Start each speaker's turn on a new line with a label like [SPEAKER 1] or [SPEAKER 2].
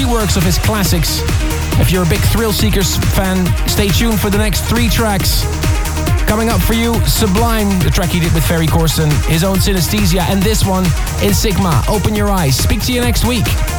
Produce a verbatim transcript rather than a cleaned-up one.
[SPEAKER 1] reworks of his classics. If you're a big Thrill Seekers fan, stay tuned for the next three tracks. Coming up for you, Sublime, the track he did with Ferry Corsten, his own Synesthesia, and this one in Sigma. Open your eyes. Speak to you next week.